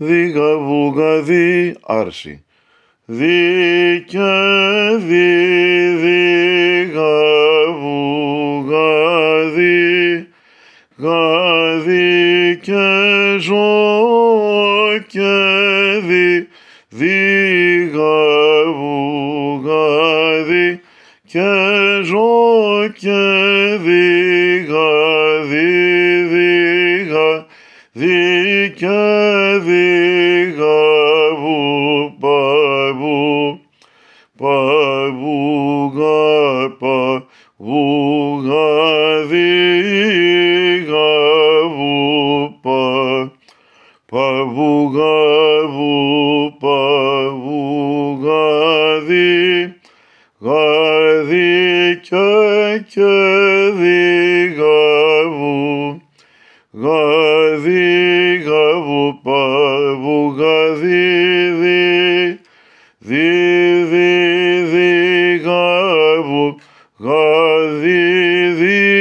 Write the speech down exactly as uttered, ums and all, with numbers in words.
δίγα βουγαδί άρση. Δι και δι, δίγα βουγαδί, γαδί και ζω και δι, δίγα βουγαδί και ζω και δίγα, δι, δίγα, δι και δίγα βου, πα, βου, πα, βουγα, πα, βουγαδί, γα, βου, πα, πα, βουγα, βου, πα, βουγαδί, γαδί και και δίγα βου, γαδί, γα, βου, πα, βουγαδί, δι, δι, δι, δι, γα, βου, γαδί, δι,